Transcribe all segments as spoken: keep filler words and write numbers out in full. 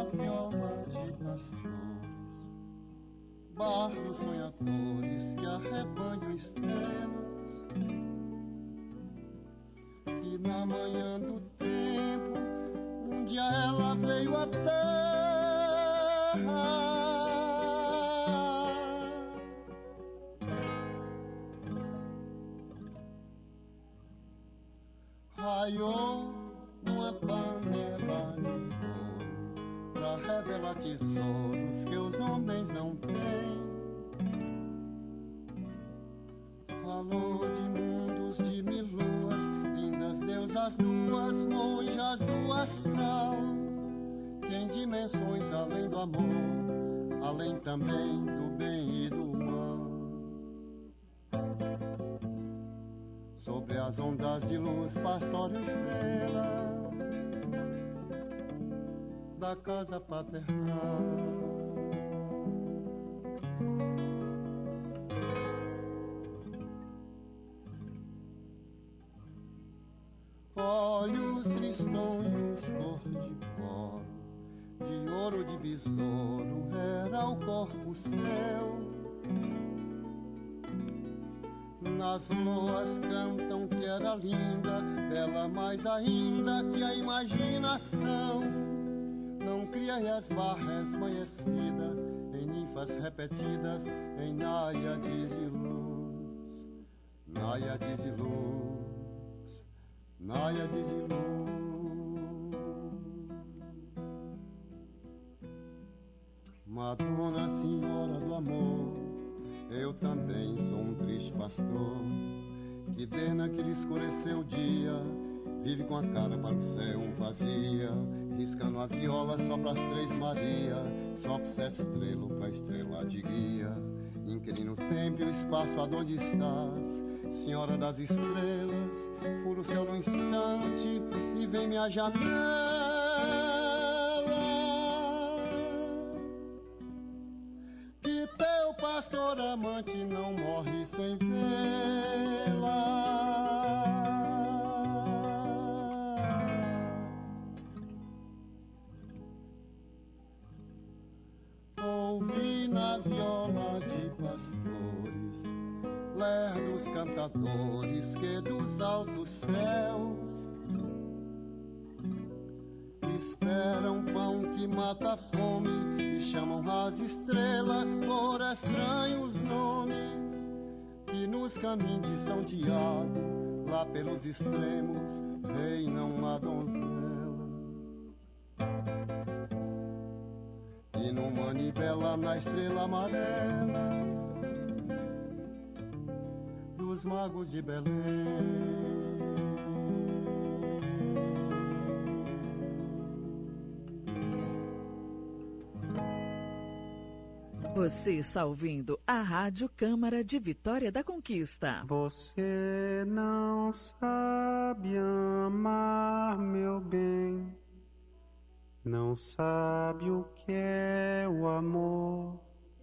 viola de pastores, barcos sonhadores que arrebanham estrelas, que na manhã do tempo um dia ela veio à terra. Raiou uma panela de ouro pra revelar tesouros que os homens não têm. Falou de mundos, de mil luas, lindas deusas duas, monjas do astral, que em dimensões além do amor, além também do bem e do mal. Sobre as ondas de luz, pastório estrela da casa paternal. Olhos tristonhos, cor de couro, de ouro de besouro, era o corpo céu. Nas luas cantam que era linda, bela mais ainda que a imaginação. Não cria as barras esmanhecida em ninfas repetidas, em náiades de luz, náiades de luz, náiades de luz. Madonna Senhora do Amor, eu também sou um triste pastor, que desde naquele escureceu o dia, vive com a cara para o céu vazia, riscando a viola só pras três Maria, só pro sete estrelo, pra estrela de guia. Inquirino o tempo e o espaço aonde estás, Senhora das estrelas, fura o céu num instante e vem minha janela. Pastor amante não morre sem vê-la. Ouvi na viola de pastores, lerdos cantadores que dos altos céus esperam pão que mata a fome e chamam as estrelas por estranhos nomes, que nos caminhos de São Diago, lá pelos extremos, reina uma donzela. E no manivela, na estrela amarela dos magos de Belém. Você está ouvindo a Rádio Câmara de Vitória da Conquista. Você não sabe amar, meu bem, não sabe o que é o amor,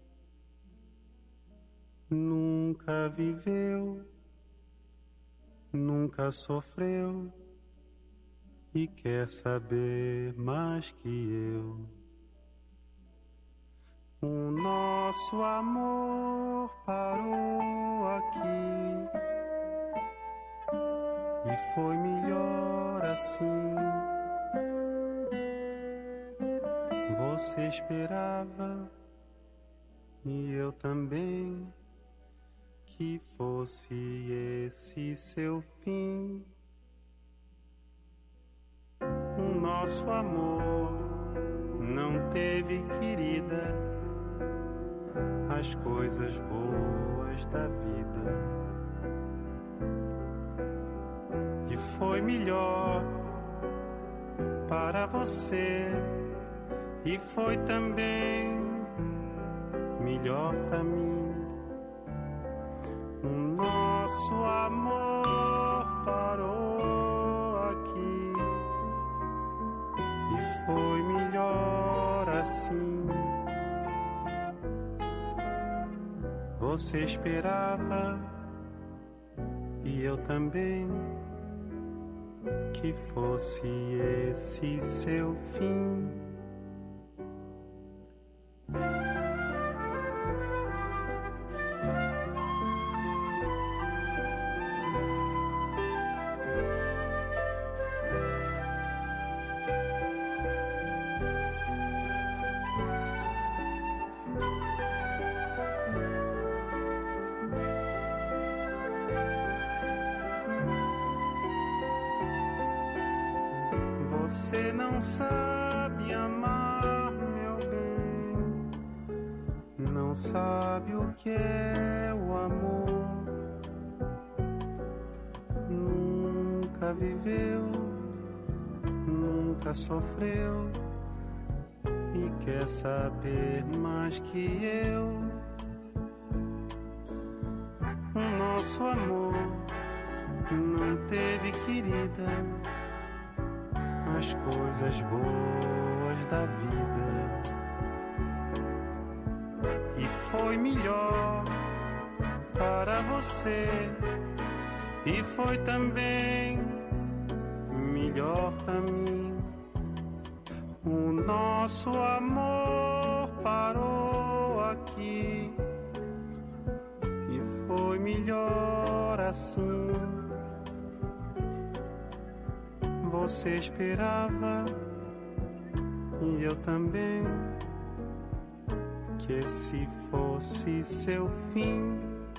nunca viveu, nunca sofreu e quer saber mais que eu. O nosso amor parou aqui e foi melhor assim. Você esperava e eu também que fosse esse seu fim. O nosso amor não teve, querida, as coisas boas da vida, e foi melhor para você e foi também melhor para mim. O nosso amor parou aqui e foi melhor assim. Você esperava e eu também que fosse esse seu fim. Você não sabe amar, meu bem, não sabe o que é o amor. Nunca viveu, nunca sofreu e quer saber mais que eu. O nosso amor não teve, querida, as coisas boas da vida, e foi melhor para você, e foi também melhor para mim. O nosso amor parou aqui e foi melhor assim. Você esperava e eu também que esse fosse seu fim.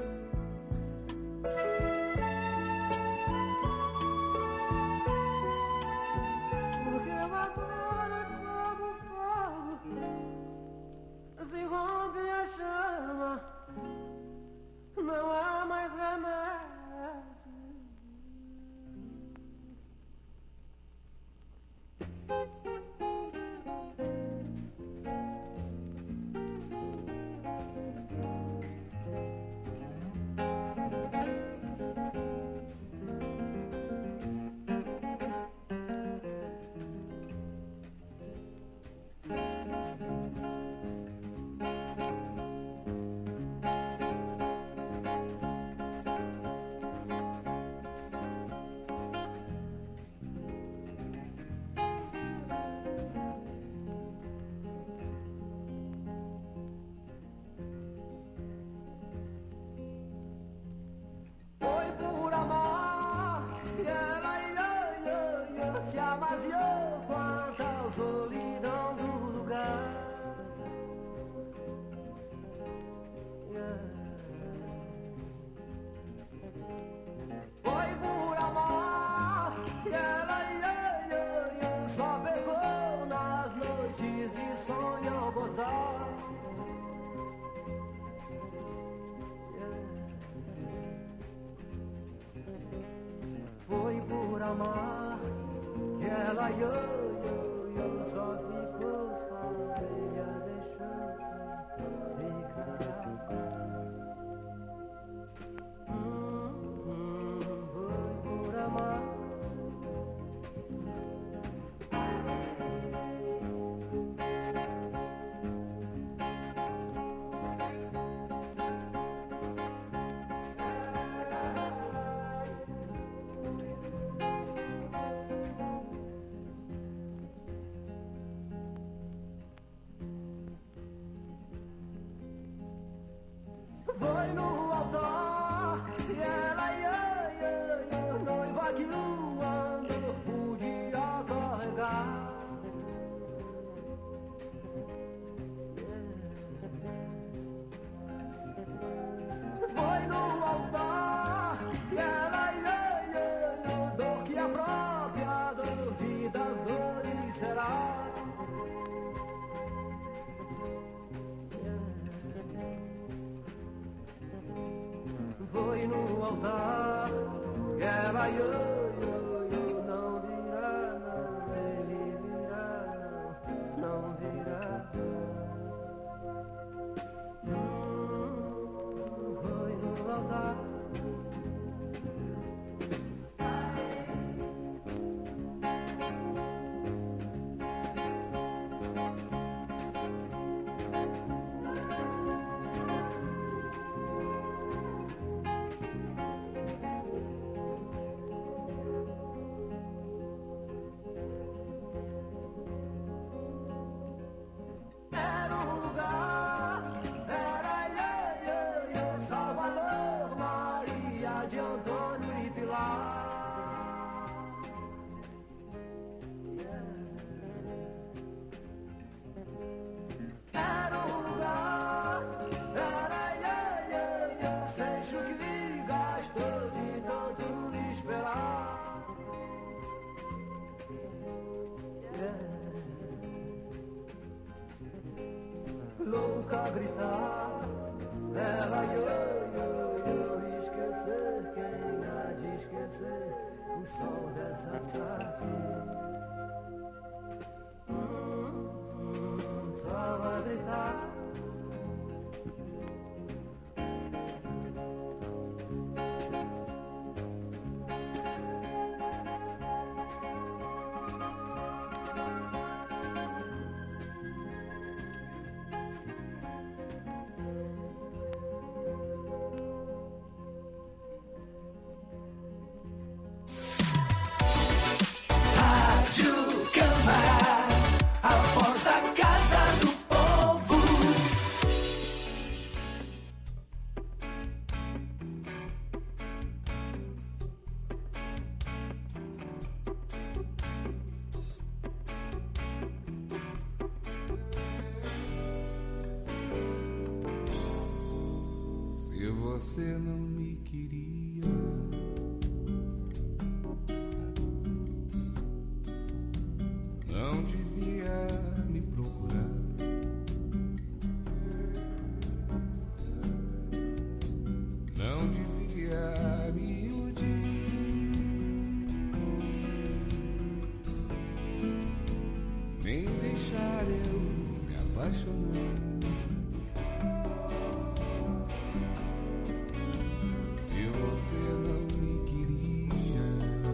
Porque o amor é como fogo, se rompe a chama, não há mais remédio. Foi por amar que ela ia, ia, ia, se amaziou quanto a solidão do lugar. Foi por amar que ela ia, ia, ia, só pegou nas noites de sonho ao gozar. Foi por amar que ela ia, ia, ia, só ficou só e a deixou sem ficar. Hum, hum, foi por amar. Foi no altar e ela ia, ia, ia, noiva que o andor podia carregar. Foi no altar e ela ia, ia, ia, dor que a própria dor de das dores será. Foi no altar que ela ia, ia, ia, não virá, não, ele virá, não, não virá. Hum, foi no altar. nunca gritar. Ela yo, yo, yo, esquecer quem há de esquecer o sol dessa tarde. Hum, hum, só vai gritar. Você não me queria, não devia me procurar. Não devia me iludir, nem deixar eu me apaixonar. Você não me queria,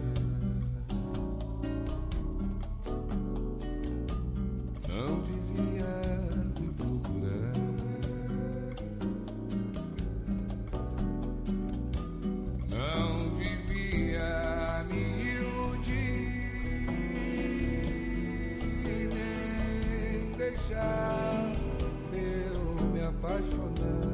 não devia me procurar, não devia me iludir, nem deixar eu me apaixonar.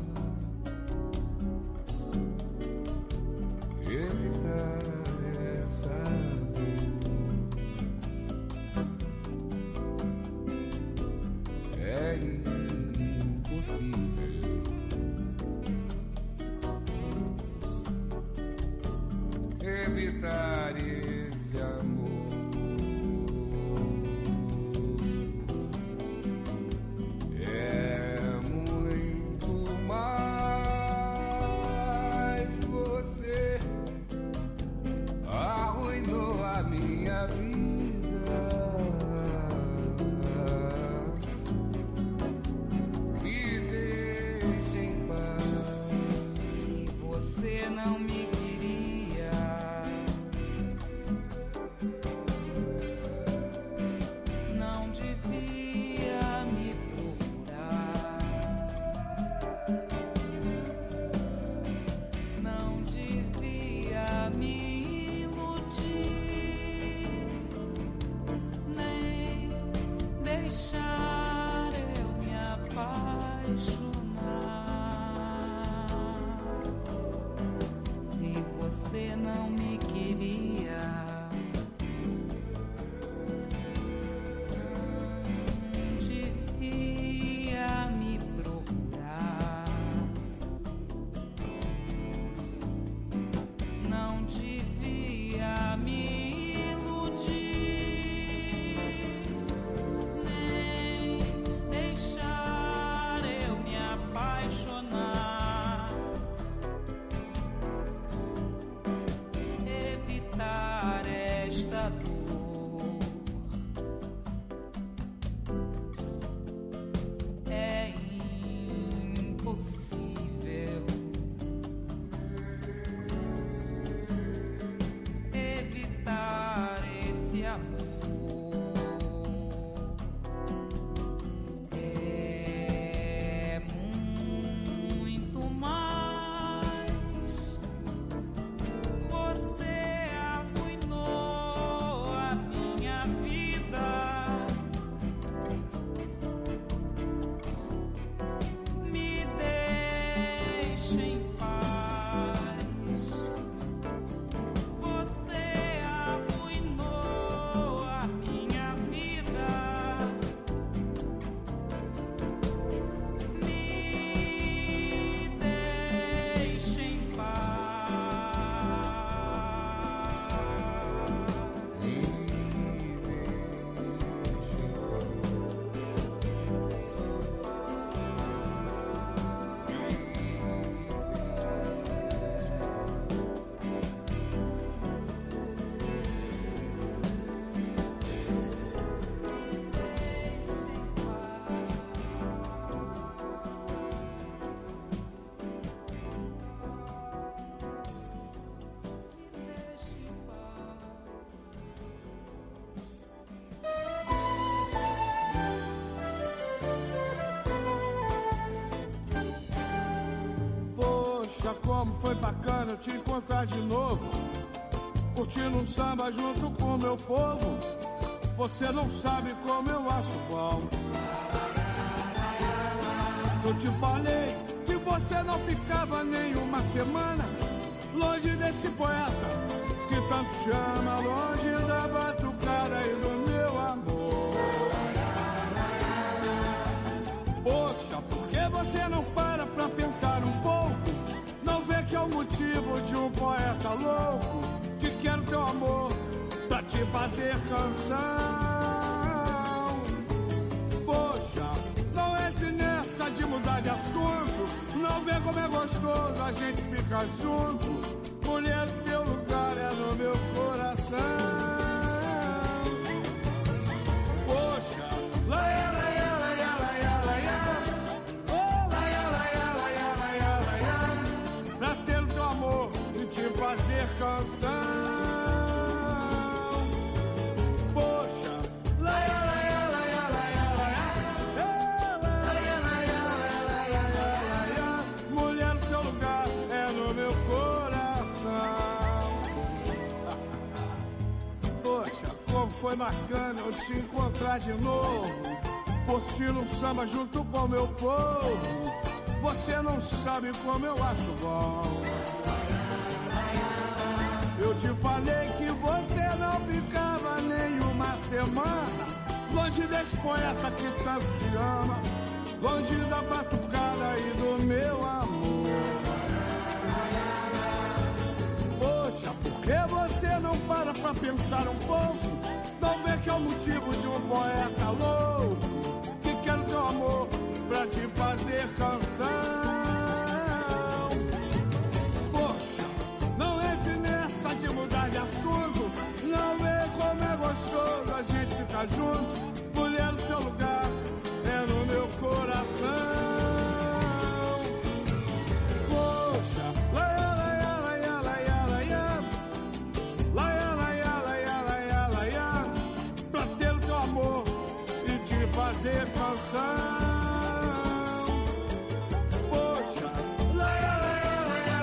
Evitar esse amor é muito mais. Você arruinou a minha vida, me deixe em paz. Se você não me você não me queria, não devia me procurar, não devia me iludir, nem deixar eu me como foi bacana eu te encontrar de novo, curtindo um samba junto com o meu povo. Você não sabe como eu acho bom. Eu te falei que você não ficava nem uma semana longe desse poeta que tanto chama, longe da batucada e do meu amor. Poxa, por que você não para pra pensar um pouco? Não vê que é o motivo de um poeta louco que quer o teu amor pra te fazer canção. Poxa, não entre nessa de mudar de assunto. Não vê como é gostoso a gente ficar junto. Mulher, teu lugar é no meu coração. Poxa, lá, lá, lá, lá, lá, lá, lá, lá. Oh, lá, lá, lá, lá, lá, lá, lá, lá. Pra ter o teu amor e te fazer canção. Foi bacana eu te encontrar de novo, curtindo um samba junto com meu povo. Você não sabe como eu acho bom. Eu te falei que você não ficava nem uma semana longe desse poeta que tanto te ama, longe da batucada e do meu amor. Poxa, por que você não para pra pensar um pouco? Não vê que é o motivo de um poeta louco que quer o teu amor pra te fazer canção. Poxa, não entre nessa de mudar de assunto. Não vê como é gostoso a gente ficar junto. Mulher, seu lugar é no meu coração. Fazer canção. Poxa, lá, lá, lá, lá,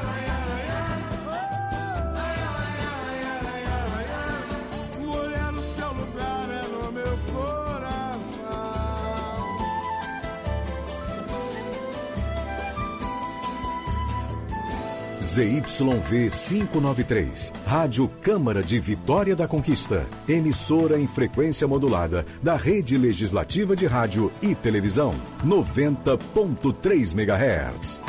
lá, lá, mulher, o seu lugar é no meu coração. Z Y V quinhentos e noventa e três, Rádio Câmara de Vitória da Conquista, emissora em frequência modulada da Rede Legislativa de Rádio e Televisão, noventa ponto três megahertz.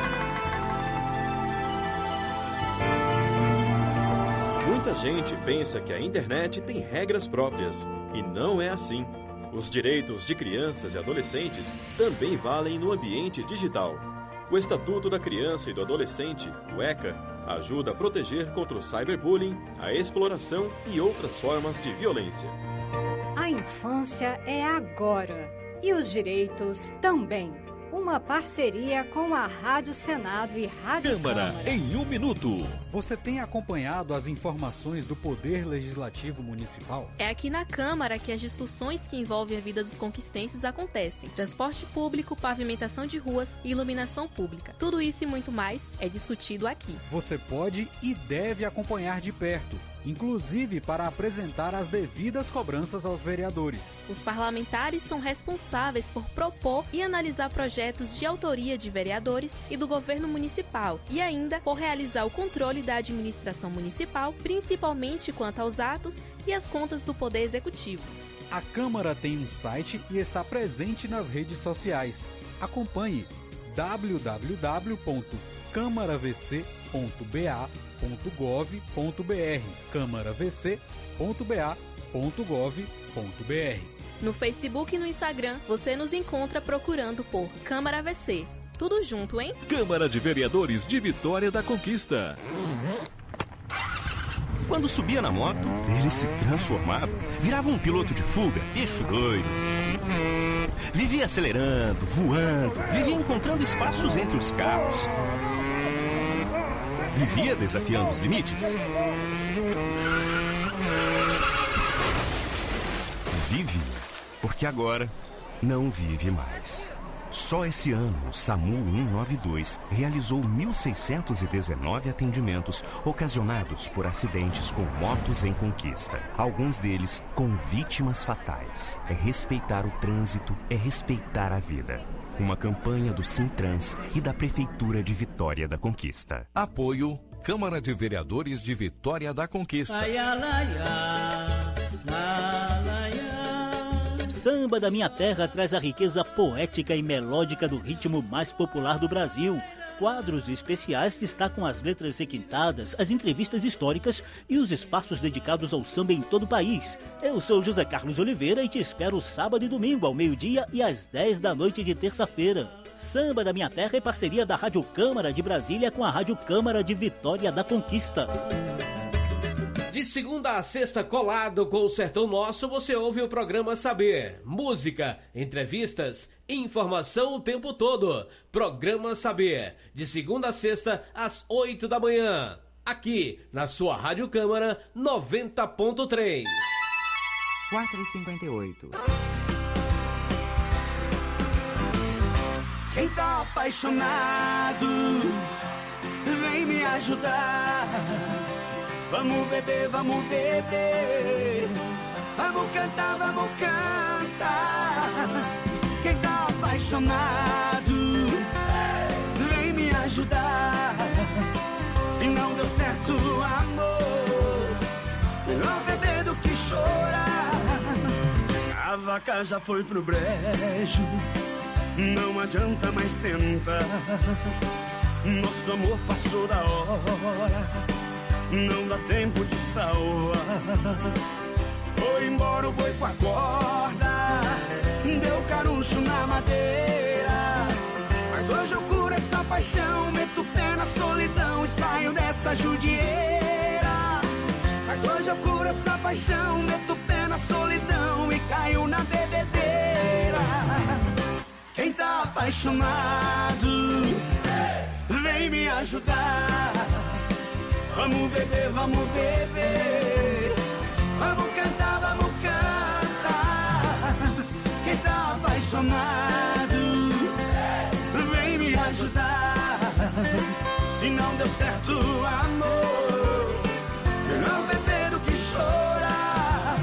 Muita gente pensa que a internet tem regras próprias, e não é assim. Os direitos de crianças e adolescentes também valem no ambiente digital. O Estatuto da Criança e do Adolescente, o ECA, ajuda a proteger contra o cyberbullying, a exploração e outras formas de violência. A infância é agora e os direitos também. Uma parceria com a Rádio Senado e Rádio Câmara, Câmara. Em um minuto. Você tem acompanhado as informações do Poder Legislativo Municipal? É aqui na Câmara que as discussões que envolvem a vida dos conquistenses acontecem. Transporte público, pavimentação de ruas e iluminação pública. Tudo isso e muito mais é discutido aqui. Você pode e deve acompanhar de perto, inclusive para apresentar as devidas cobranças aos vereadores. Os parlamentares são responsáveis por propor e analisar projetos de autoria de vereadores e do governo municipal e ainda por realizar o controle da administração municipal, principalmente quanto aos atos e as contas do Poder Executivo. A Câmara tem um site e está presente nas redes sociais. Acompanhe w w w ponto câmara v c ponto b a ponto gov ponto b r câmara v c ponto b a ponto gov ponto b r. No Facebook e no Instagram, você nos encontra procurando por Câmara V C. Tudo junto, hein? Câmara de Vereadores de Vitória da Conquista. Quando subia na moto, ele se transformava, virava um piloto de fuga, bicho doido. Vivia acelerando, voando, vivia encontrando espaços entre os carros. Vivia desafiando os limites. Vive, porque agora não vive mais. Só esse ano, o SAMU cento e noventa e dois realizou mil seiscentos e dezenove atendimentos ocasionados por acidentes com motos em conquista. Alguns deles com vítimas fatais. É respeitar o trânsito, é respeitar a vida. Uma campanha do Sintrans e da Prefeitura de Vitória da Conquista. Apoio Câmara de Vereadores de Vitória da Conquista. Ai, ai, ai, ai, ai, ai. Samba da Minha Terra traz a riqueza poética e melódica do ritmo mais popular do Brasil. Quadros especiais destacam as letras requintadas, as entrevistas históricas e os espaços dedicados ao samba em todo o país. Eu sou José Carlos Oliveira e te espero sábado e domingo ao meio-dia e às dez da noite de terça-feira. Samba da Minha Terra é parceria da Rádio Câmara de Brasília com a Rádio Câmara de Vitória da Conquista. De segunda a sexta, colado com o Sertão Nosso, você ouve o programa Saber. Música, entrevistas, informação o tempo todo. Programa Saber, de segunda a sexta, às oito da manhã. Aqui, na sua Rádio Câmara, noventa ponto três. quatro e cinquenta e oito. Quem tá apaixonado, vem me ajudar. Vamos beber, vamos beber, vamos cantar, vamos cantar. Quem tá apaixonado, vem me ajudar. Se não deu certo o amor, melhor beber do que chorar. A vaca já foi pro brejo, não adianta mais tentar. Nosso amor passou da hora, não dá tempo de salvar. Foi embora o boi com a corda, deu caruncho na madeira. Mas hoje eu curo essa paixão, meto o pé na solidão e saio dessa judieira. Mas hoje eu curo essa paixão, meto o pé na solidão e caio na bebedeira. Quem tá apaixonado, vem me ajudar. Vamos beber, vamos beber, vamos cantar, vamos cantar. Quem tá apaixonado, vem me ajudar. Se não deu certo o amor, melhor beber do que chorar.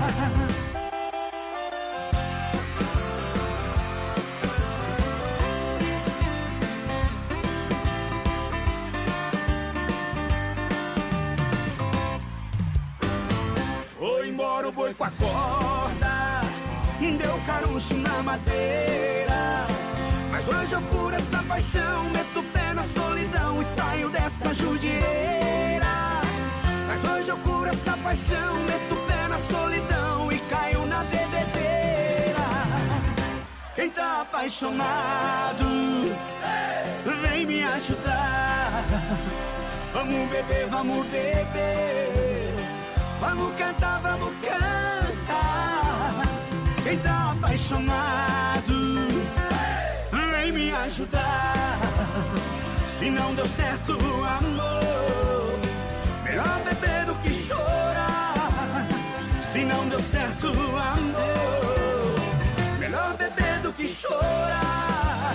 Foi embora o boi com a corda, deu caruncho na madeira. Mas hoje eu curo essa paixão, meto o pé na solidão e saio dessa judieira. Mas hoje eu curo essa paixão, meto o pé na solidão e caio na bebedeira. Quem tá apaixonado, vem me ajudar. Vamos beber, vamos beber, vamos cantar, vamos cantar. Quem tá apaixonado, vem me ajudar. Se não deu certo o amor, melhor beber do que chorar. Se não deu certo o amor, melhor beber do que chorar.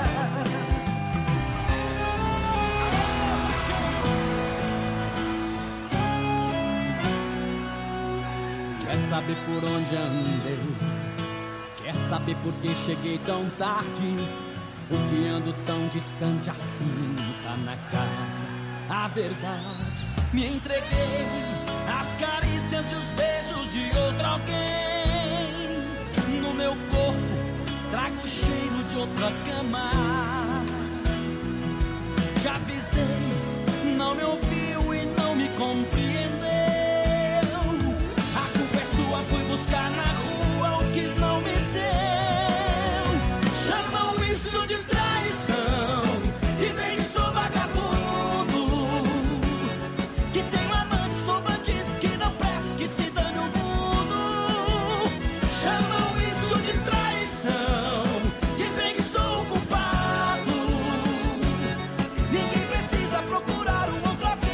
Quer saber por onde andei? Quer saber por que cheguei tão tarde? Por que ando tão distante assim? Tá na cara a verdade. Me entreguei às carícias e os beijos de outro alguém. No meu corpo trago o cheiro de outra cama. Já avisei, não me ouviu e não me compreendeu. Fui buscar na rua o que não me deu. Chamam isso de traição, dizem que sou vagabundo, que tenho amante, sou bandido, que não presto, que se dane o mundo. Chamam isso de traição, dizem que sou o culpado. Ninguém precisa procurar um outro alguém.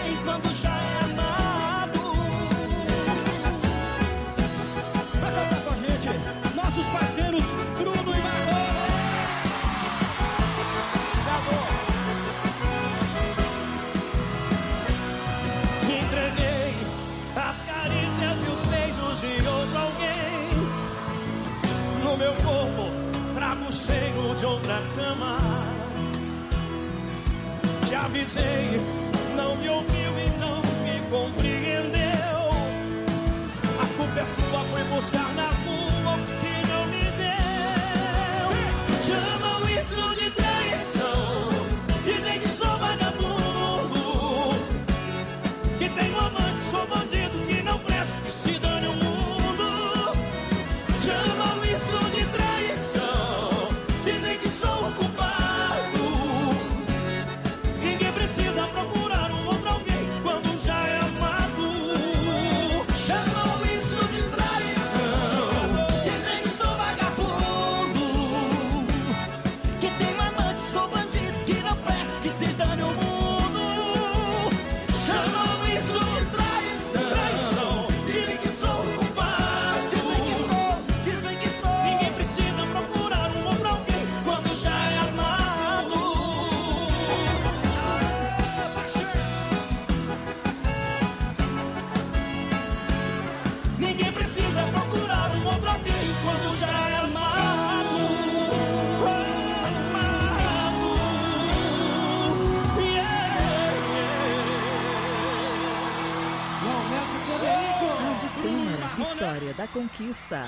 falo de outra cama. Te avisei, não me ouviu e não me compreendeu. A culpa é sua, foi buscar na rua o que não me deu. Chamam isso de traição, dizem que sou vagabundo, que tenho amante, sou bandido, que não presto, que se dane o mundo. Chamam isso de traição, dizem que sou o culpado. Ninguém precisa procurar um outro alguém quando já é amado. Chamam isso de traição, dizem que sou vagabundo, que tenho amante, sou bandido, que não presto, que se dane o mundo. Chamam isso de traição, dizem que sou o culpado. Dizem que sou, dizem que sou. Ninguém precisa procurar um outro alguém quando já é amado. Ninguém precisa procurar um outro alguém quando já é amado. Amado. Rádio Câmara, Vitória da Conquista.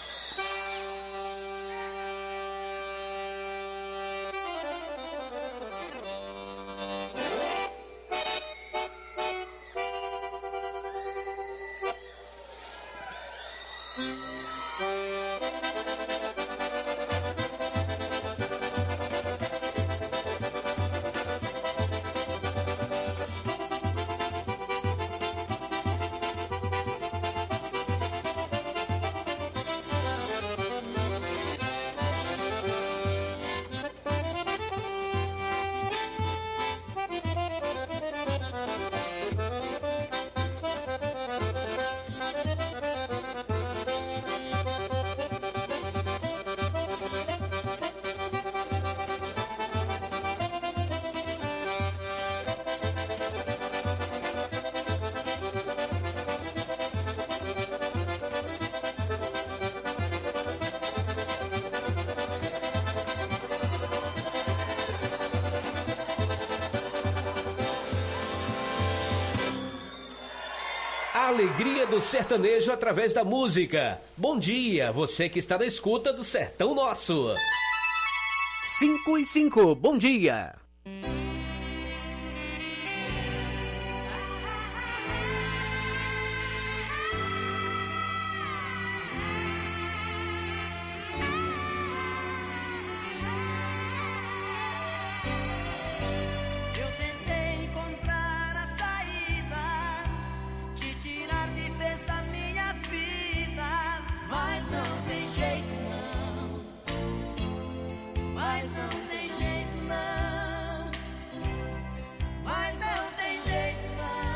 A alegria do sertanejo através da música. Bom dia, você que está na escuta do Sertão Nosso. cinco e cinco, bom dia. Eu tentei encontrar a saída, te tirar de vez da minha vida, mas não tem jeito não, mas não tem jeito não, mas não tem jeito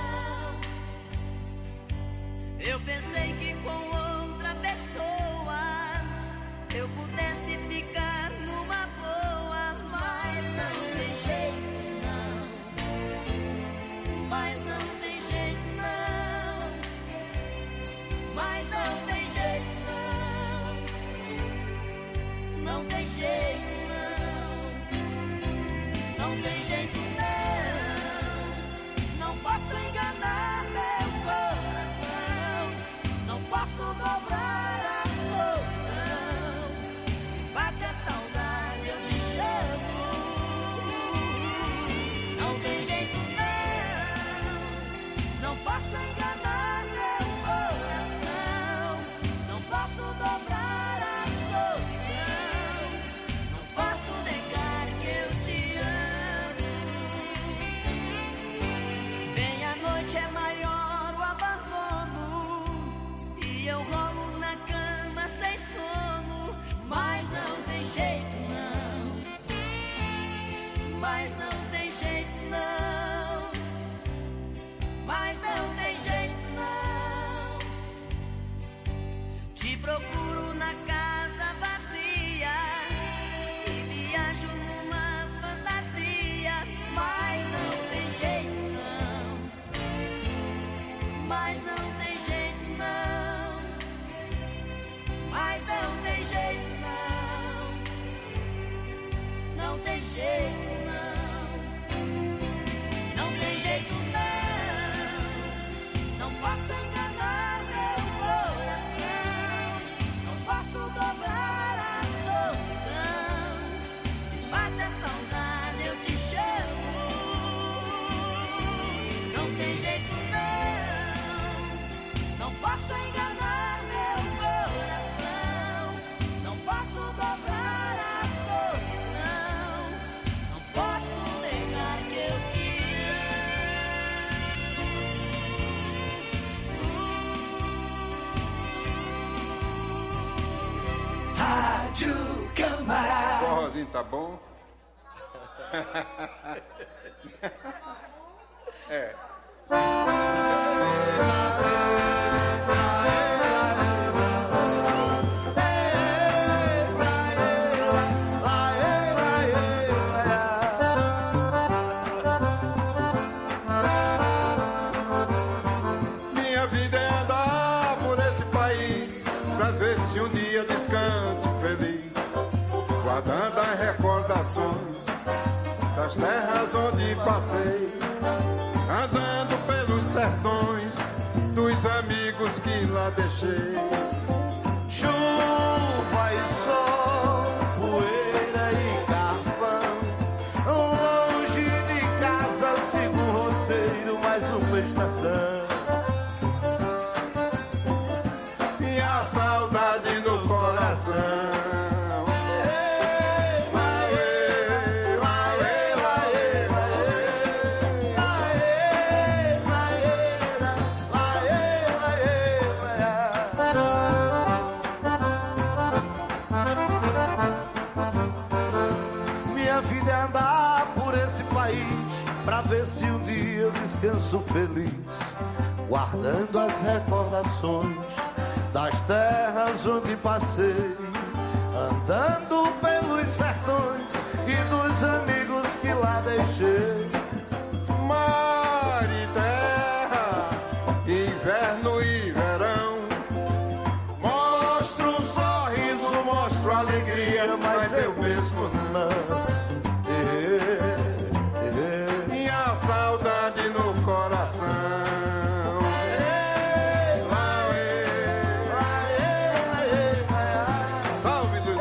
não. Eu pensei que com outra pessoa eu pudesse ficar numa boa, mas não tem jeito não, mas não tem jeito não, mas não tem jeito não, não tem jeito não, não tem jeito não, não posso enganar meu coração, não posso dobrar a solidão, se bate a saudade eu te chamo, não tem jeito não, não posso enganar meu coração, não posso dobrar a solidão, não posso negar que eu te amo. Vem a noite, é maior o abandono, e eu rolo na cama sem sono, mas não tem jeito não, mas não tem jeito não, mas não tem jeito não. Te procuro na casa vazia e viajo numa fantasia, mas não tem jeito não, mas não tem jeito não, mas não tem jeito não. forrozinho tá bom? É. Minha vida é andar por esse país pra ver se um dia descanso feliz, guardando as recordações das terras onde passei, andando pelos sertões dos amigos que lá deixei. Chuva e sol, poeira e carvão, longe de casa sigo um roteiro, mais uma estação. E a saudade no coração. Pra ver se um dia eu descanso feliz, guardando as recordações das terras onde passei, andando pelos sertões e dos amigos que lá deixei. Mar e terra, inverno e verão, mostro um sorriso, mostro alegria, mas eu mesmo não. Saudade no coração. Salve Luiz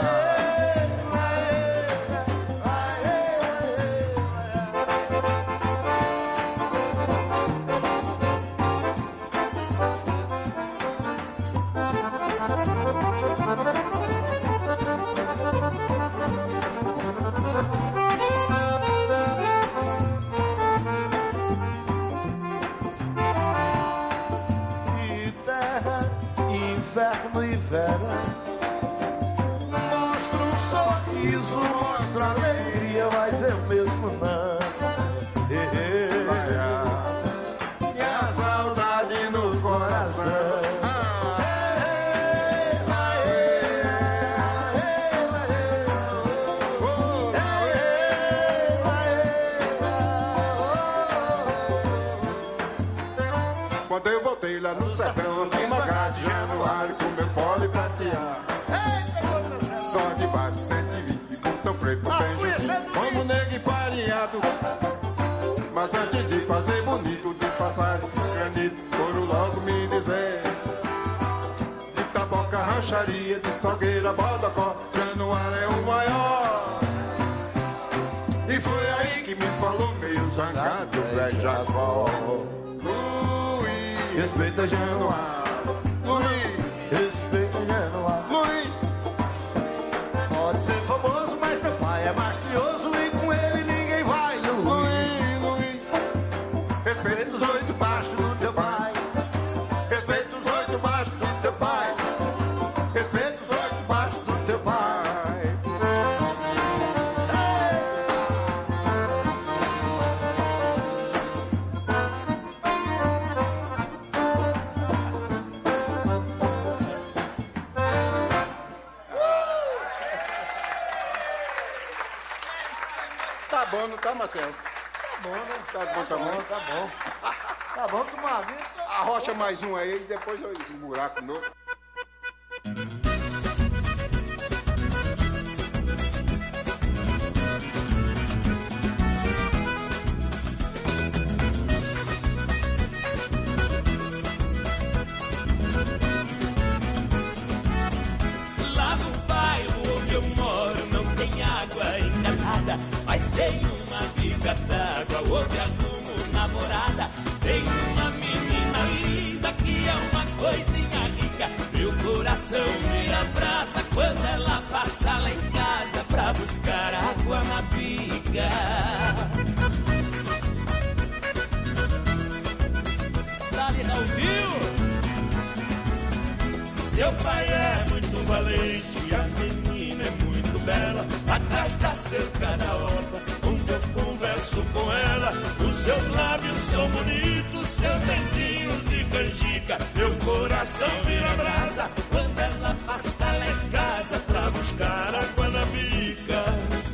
Inverno e verão, mostro um sorriso, mostro alegria, mas eu mesmo não. E a saudade no coração. Quando eu voltei lá no sertão, de Magá de Januário, com meu pole pratear, só de baixo cento e vinte, com tão preto bem juntinho, como negro emparinhado. Mas antes de fazer bonito, de passar granito, foram logo me dizer: de Taboca, Rancharia, de Salgueira, Bodocó, Januário é o maior. E foi aí que me falou meio zangado, velho Jacó: respeita Januário, Luiz, respeita Januário, Luiz. Pode ser famoso, mas teu pai é mastrioso e com ele ninguém vai, Luiz, Luiz. Respeita os oito baixos do teu pai, respeita os oito baixos do teu pai, respeita os oito baixos do teu pai. Tá bom, não tá, Marcelo? Tá bom, né? Tá bom, tá bom. Tá bom. Tá bom, tu Marguinho. Arrocha mais um aí e depois eu um buraco novo. Lá no bairro onde eu moro não tem água encanada, mas tem uma bica d'água, onde arrumo namorada. Tem uma menina linda que é uma coisinha rica, meu coração me abraça quando ela passa lá em casa pra buscar água na bica. Dali Raulzinho! Seu pai é muito valente, a menina é muito bela, atrás da cerca da horta, onde eu converso com ela. Os seus lábios são bonitos, seus dentinhos de canjica. Meu coração vira brasa quando ela passa lá em casa pra buscar água na bica.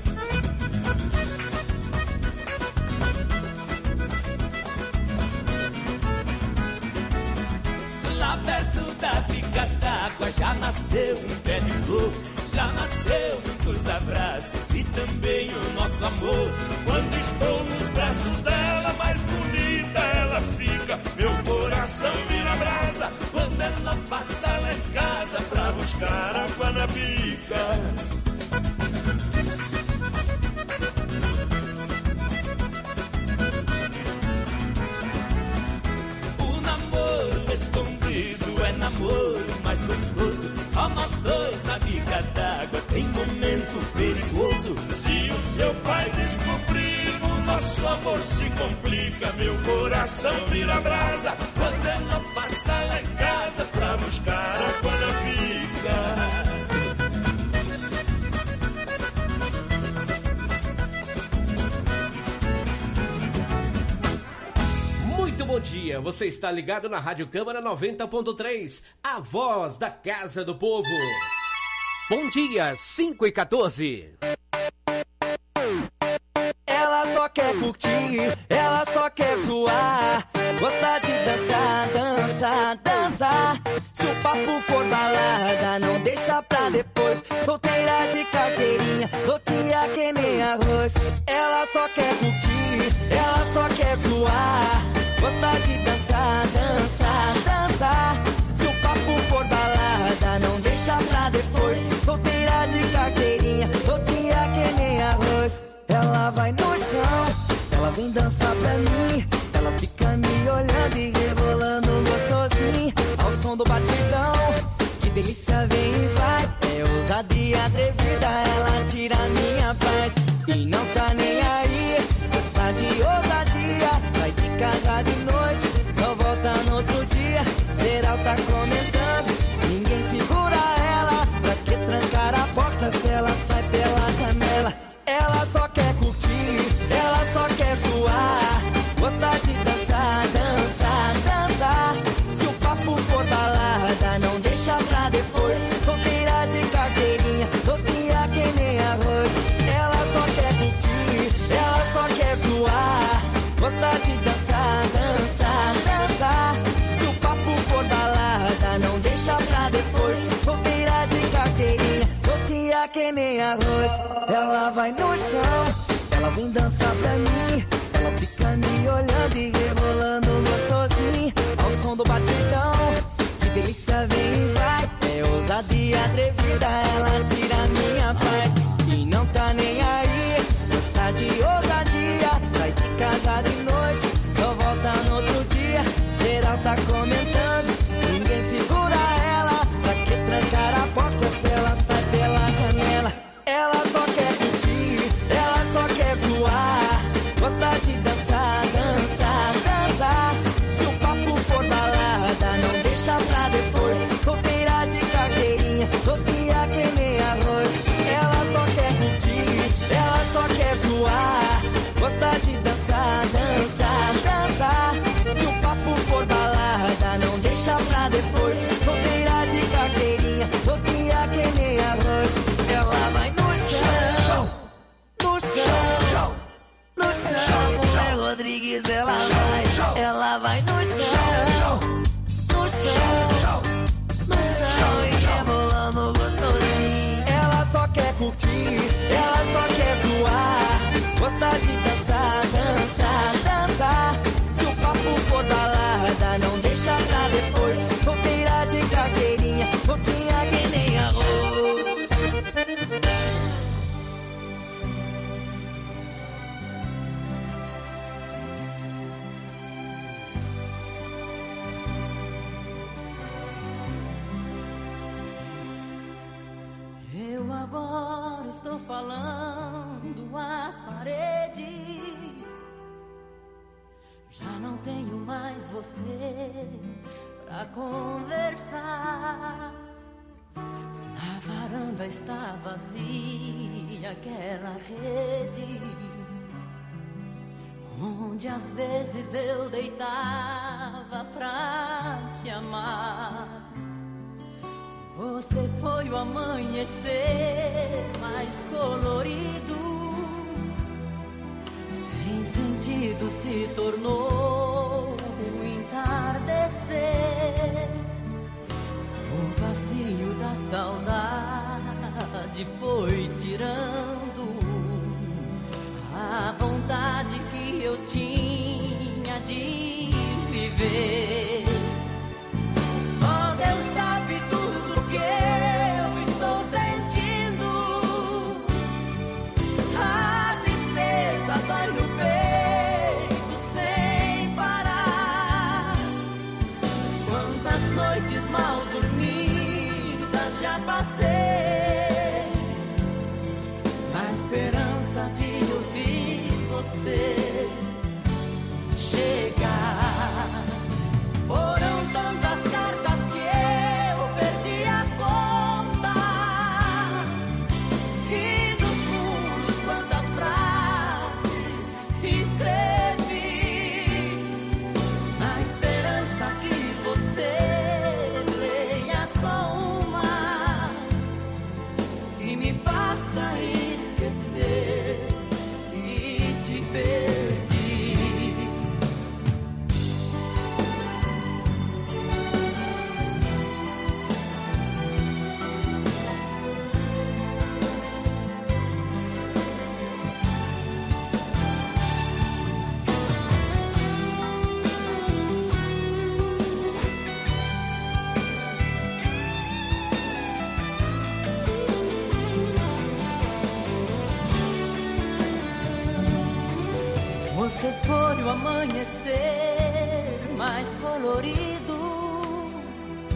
Lá perto da bica d'água já nasceu um pé de flor, já nasceu muitos abraços e também o nosso amor. Quando estou nos braços dela, mais bonita ela fica. Meu coração vira brasa quando ela passa lá em casa pra buscar água na bica. Namoro mais gostoso, só nós dois na bica d'água. Tem momento perigoso, se o seu pai descobrir, o nosso amor se complica. Meu coração vira brasa quando ela passa lá em casa pra buscar água na bica. Bom dia, você está ligado na Rádio Câmara noventa ponto três, a voz da Casa do Povo. Bom dia, cinco e quatorze. Ela só quer curtir, ela só quer zoar, gosta de dançar, dançar, dançar. Se o papo for balada, não deixa pra depois. Solteira de carteirinha, soltinha que nem arroz. Ela só quer curtir, ela só quer zoar, gosta de dançar, dançar, dançar. Se o papo for balada, não deixa pra depois. Solteira de carteirinha, soltinha que nem arroz. Ela vai no chão, ela vem dançar pra mim. Ela fica me olhando e rebolando gostosinho ao som do batidão. Que delícia, vem e vai. É ousadia atrevida, ela tira minha paz. E não tá nem aí, gosta de ousadia. Vai de casa de noite, só volta no outro dia. Geral tá comentando, ninguém segura ela. Pra que trancar a porta se ela sai pela janela? Ela só quer curtir, ela só quer zoar, gosta de dançar, dançar, dançar. Se o papo for balada, não deixa pra depois. Solteira de carteirinha, soltinha que nem arroz. Ela só quer curtir, ela só quer zoar, gosta de dançar, dançar, dançar. Se o papo for balada, não deixa pra depois. Solteira de carteirinha, soltinha que nem arroz. Ela vai no chão, ela vem dançar pra mim. Ela fica me olhando e rebolando gostosinho ao som do batidão. Que delícia, vem e vai. É ousadia atrevida, ela tira minha paz. E não tá nem aí, gosta de ousadia. Vai de casa de noite, só volta no outro dia. Geral tá comentando, ninguém segura ela. Pra que trancar a porta se ela sai pela janela? Ela só quer curtir, ela só quer zoar, gosta de dançar, dançar, dançar. Se o papo for balada, não deixa pra depois. Solteira de carteirinha, soltinha que nem arroz. Ela só quer curtir, ela só quer zoar, gosta de dançar, dançar, dançar. Se o papo for balada, não deixa pra depois. Solteira de carteirinha, soltinha que nem arroz. Ela vai no chão, no chão, no chão. Mulher Rodrigues, ela vai, ela vai no chão, no chão, no chão. E rebolando gostosinho. Ela só quer curtir, ela só quer zoar, gosta de dançar, dançar, dançar. Se o papo for balada, não deixa pra depois. Solteira de carteirinha, soltinha que nem arroz. Eu agora estou falando às paredes. Já não tenho mais você pra conversar. Na varanda está vazia aquela rede onde às vezes eu deitava pra te amar. Você foi o amanhecer mais colorido, sem sentido se tornou o entardecer. O vazio da saudade foi tirando a vontade que eu tinha de viver. Só Deus sabe tudo que eu estou sentindo. A tristeza dói no peito sem parar. Quantas noites mal dormidas já passei, na esperança de ouvir você chegar. Foram tantas cartas que eu perdi a conta, e nos fundos quantas frases escrevi, na esperança que você leia só uma e me faça esquecer que te perdi. Você foi o amanhecer mais colorido,